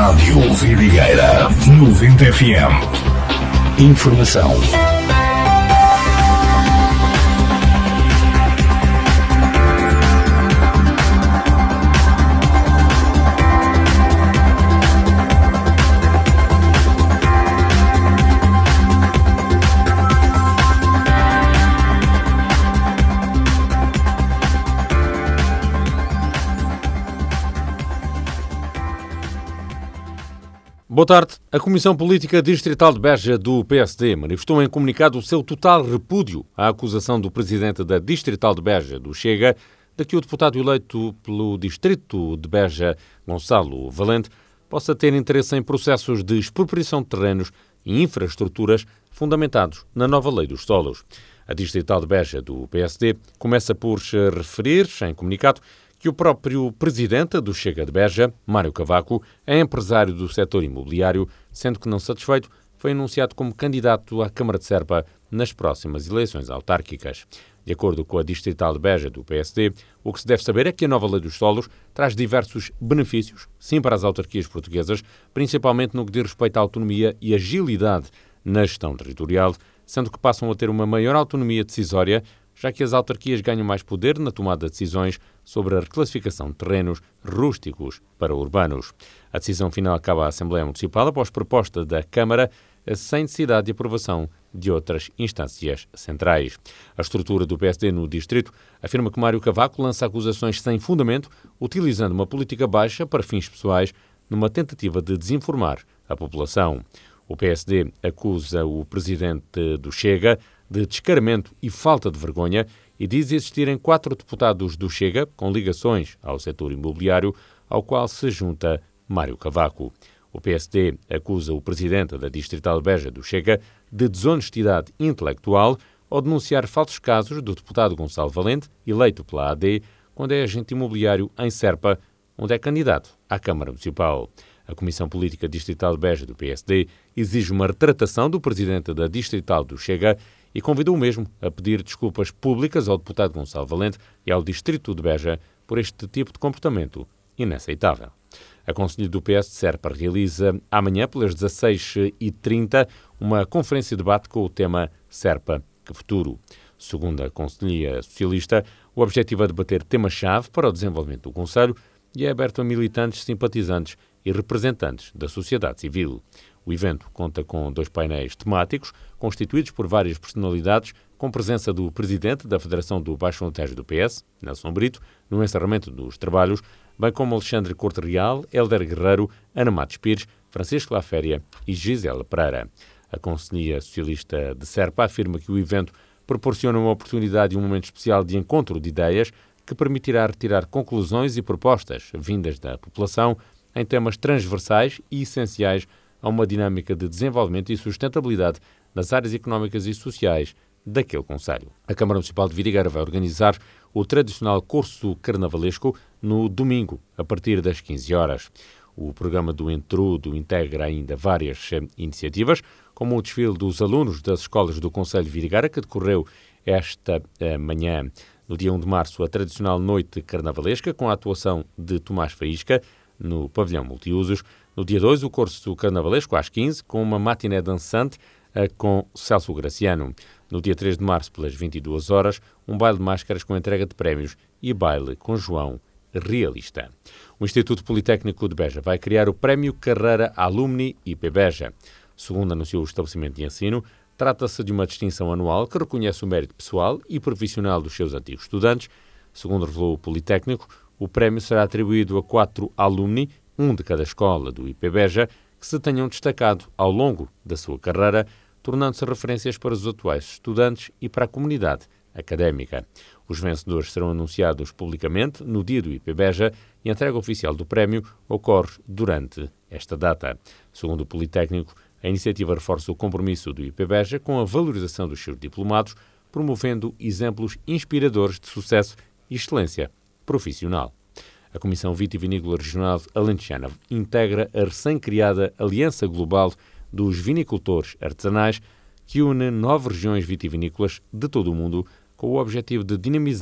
Rádio Vidigueira 90 FM. Informação. Boa tarde. A Comissão Política Distrital de Beja do PSD manifestou em comunicado o seu total repúdio à acusação do presidente da Distrital de Beja do Chega de que o deputado eleito pelo Distrito de Beja, Gonçalo Valente, possa ter interesse em processos de expropriação de terrenos e infraestruturas fundamentados na nova Lei dos Solos. A Distrital de Beja do PSD começa por se referir, em comunicado, que o próprio presidente do Chega de Beja, Mário Cavaco, é empresário do setor imobiliário, sendo que, não satisfeito, foi anunciado como candidato à Câmara de Serpa nas próximas eleições autárquicas. De acordo com a Distrital de Beja do PSD, o que se deve saber é que a nova Lei dos Solos traz diversos benefícios, sim, para as autarquias portuguesas, principalmente no que diz respeito à autonomia e agilidade na gestão territorial, sendo que passam a ter uma maior autonomia decisória, já que as autarquias ganham mais poder na tomada de decisões sobre a reclassificação de terrenos rústicos para urbanos. A decisão final acaba à Assembleia Municipal após proposta da Câmara, sem necessidade de aprovação de outras instâncias centrais. A estrutura do PSD no Distrito afirma que Mário Cavaco lança acusações sem fundamento, utilizando uma política baixa para fins pessoais, numa tentativa de desinformar a população. O PSD acusa o presidente do Chega de descaramento e falta de vergonha e diz existirem 4 deputados do Chega com ligações ao setor imobiliário, ao qual se junta Mário Cavaco. O PSD acusa o presidente da Distrital de Beja do Chega de desonestidade intelectual ao denunciar falsos casos do deputado Gonçalo Valente, eleito pela AD, quando é agente imobiliário em Serpa, onde é candidato à Câmara Municipal. A Comissão Política Distrital de Beja do PSD exige uma retratação do presidente da Distrital do Chega e convidou o mesmo a pedir desculpas públicas ao deputado Gonçalo Valente e ao Distrito de Beja por este tipo de comportamento inaceitável. A Conselhia do PS de Serpa realiza amanhã, pelas 16h30, uma conferência de debate com o tema Serpa, que futuro? Segundo a Conselhia Socialista, o objetivo é debater temas-chave para o desenvolvimento do Conselho e é aberto a militantes, simpatizantes e representantes da sociedade civil. O evento conta com 2 painéis temáticos, constituídos por várias personalidades, com presença do presidente da Federação do Baixo Alentejo do PS, Nelson Brito, no encerramento dos trabalhos, bem como Alexandre Corte Real, Hélder Guerreiro, Ana Matos Pires, Francisco Laféria e Gisela Pereira. A Conselhia Socialista de Serpa afirma que o evento proporciona uma oportunidade e um momento especial de encontro de ideias que permitirá retirar conclusões e propostas vindas da população em temas transversais e essenciais a uma dinâmica de desenvolvimento e sustentabilidade nas áreas económicas e sociais daquele concelho. A Câmara Municipal de Vidigueira vai organizar o tradicional curso carnavalesco no domingo, a partir das 15 horas. O programa do Entrudo integra ainda várias iniciativas, como o desfile dos alunos das escolas do concelho de Vidigueira, que decorreu esta manhã. No dia 1 de março, a tradicional noite carnavalesca, com a atuação de Tomás Faísca, no pavilhão multiusos. No dia 2, o curso carnavalesco às 15, com uma matiné dançante com Celso Graciano. No dia 3 de março, pelas 22 horas, um baile de máscaras com entrega de prémios e baile com João Realista. O Instituto Politécnico de Beja vai criar o Prémio Carreira Alumni IP Beja. Segundo anunciou o estabelecimento de ensino, trata-se de uma distinção anual que reconhece o mérito pessoal e profissional dos seus antigos estudantes. Segundo revelou o Politécnico, o prémio será atribuído a 4 alumni, um de cada escola do IP Beja, que se tenham destacado ao longo da sua carreira, tornando-se referências para os atuais estudantes e para a comunidade académica. Os vencedores serão anunciados publicamente no dia do IP Beja e a entrega oficial do prémio ocorre durante esta data. Segundo o Politécnico, a iniciativa reforça o compromisso do IP Beja com a valorização dos seus diplomados, promovendo exemplos inspiradores de sucesso e excelência profissional. A Comissão Vitivinícola Regional Alentejana integra a recém-criada Aliança Global dos Vinicultores Artesanais, que une 9 regiões vitivinícolas de todo o mundo com o objetivo de dinamizar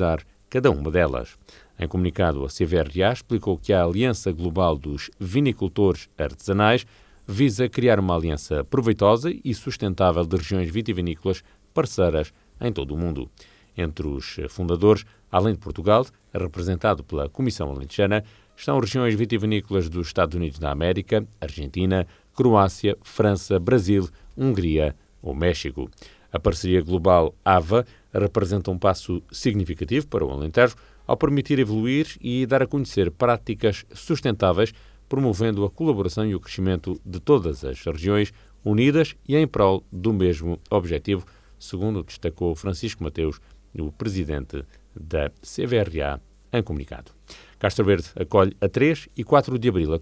cada uma delas. Em comunicado, a CVRA explicou que a Aliança Global dos Vinicultores Artesanais visa criar uma aliança proveitosa e sustentável de regiões vitivinícolas parceiras em todo o mundo. Entre os fundadores, além de Portugal, representado pela Comissão Alentejana, estão regiões vitivinícolas dos Estados Unidos da América, Argentina, Croácia, França, Brasil, Hungria ou México. A parceria global AVA representa um passo significativo para o Alentejo ao permitir evoluir e dar a conhecer práticas sustentáveis, promovendo a colaboração e o crescimento de todas as regiões unidas e em prol do mesmo objetivo, segundo destacou Francisco Mateus, o presidente da CVRA, em comunicado. Castro Verde acolhe a 3 e 4 de abril a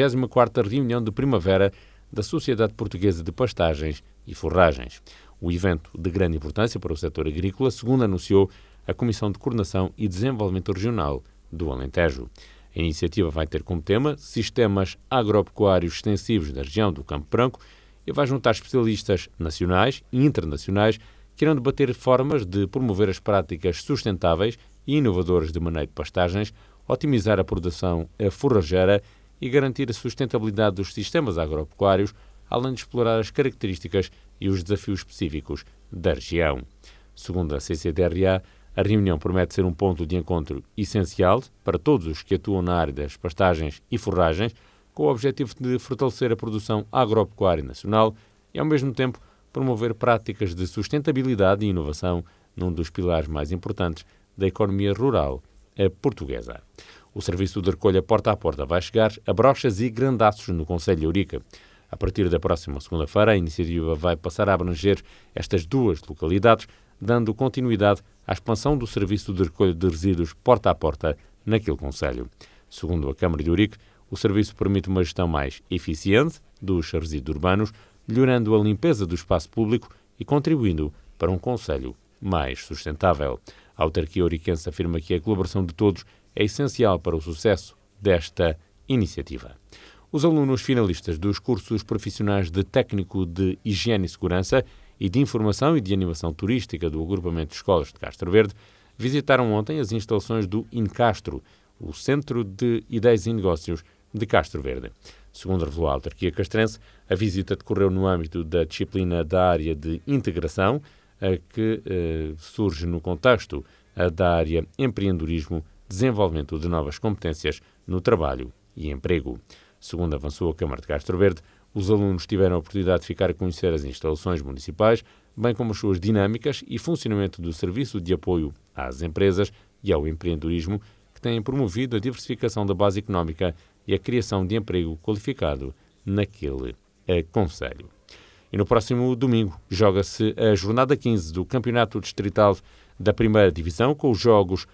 44ª reunião de primavera da Sociedade Portuguesa de Pastagens e Forragens. O evento de grande importância para o setor agrícola, segundo anunciou a Comissão de Coordenação e Desenvolvimento Regional do Alentejo. A iniciativa vai ter como tema sistemas agropecuários extensivos da região do Campo Branco e vai juntar especialistas nacionais e internacionais que irão debater formas de promover as práticas sustentáveis e inovadoras de manejo de pastagens, otimizar a produção forrageira e garantir a sustentabilidade dos sistemas agropecuários, além de explorar as características e os desafios específicos da região. Segundo a CCDRA, a reunião promete ser um ponto de encontro essencial para todos os que atuam na área das pastagens e forragens, com o objetivo de fortalecer a produção agropecuária nacional e, ao mesmo tempo, promover práticas de sustentabilidade e inovação num dos pilares mais importantes da economia rural portuguesa. O serviço de recolha porta a porta vai chegar a Brochas e Grandaços, no concelho de Eurica. A partir da próxima segunda-feira, a iniciativa vai passar a abranger estas duas localidades, dando continuidade à expansão do serviço de recolha de resíduos porta a porta naquele concelho. Segundo a Câmara de Eurique, o serviço permite uma gestão mais eficiente dos resíduos urbanos, melhorando a limpeza do espaço público e contribuindo para um concelho mais sustentável. A autarquia ouriquense afirma que a colaboração de todos é essencial para o sucesso desta iniciativa. Os alunos finalistas dos cursos profissionais de técnico de higiene e segurança e de informação e de animação turística do agrupamento de escolas de Castro Verde visitaram ontem as instalações do INCastro, o Centro de Ideias e Negócios de Castro Verde. Segundo revelou a autarquia castrense, a visita decorreu no âmbito da disciplina da área de integração, que surge no contexto da área empreendedorismo, desenvolvimento de novas competências no trabalho e emprego. Segundo avançou a Câmara de Castro Verde, os alunos tiveram a oportunidade de ficar a conhecer as instalações municipais, bem como as suas dinâmicas e funcionamento do serviço de apoio às empresas e ao empreendedorismo, que têm promovido a diversificação da base económica e a criação de emprego qualificado naquele concelho. E no próximo domingo joga-se a jornada 15 do Campeonato Distrital da Primeira Divisão, com os jogos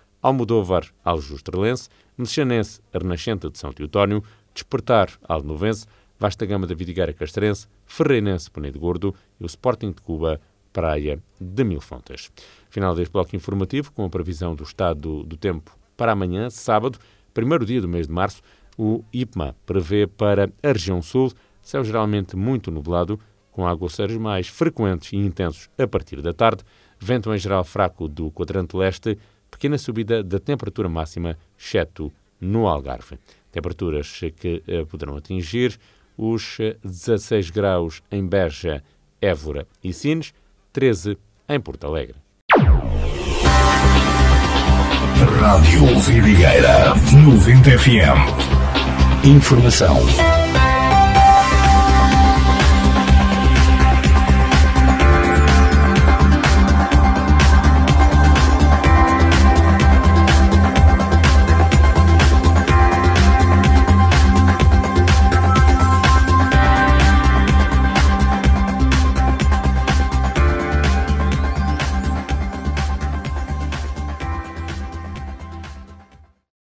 Almodóvar-Aljustrelense, Mexanense Renascente de São Teotónio, Despertar Alnovense, Vasta Gama da Vidigueira Castrense, Ferreirense Penedo Gordo e o Sporting de Cuba Praia de Mil Fontes. Final deste bloco informativo, com a previsão do estado do tempo para amanhã, sábado, primeiro dia do mês de março. O IPMA prevê para a região sul céu geralmente muito nublado, com aguaceiros mais frequentes e intensos a partir da tarde, vento em geral fraco do quadrante leste, pequena subida da temperatura máxima, exceto no Algarve. Temperaturas que poderão atingir os 16 graus em Beja, Évora e Sines, 13 em Porto Alegre. Rádio Vidigueira 90 FM. Informação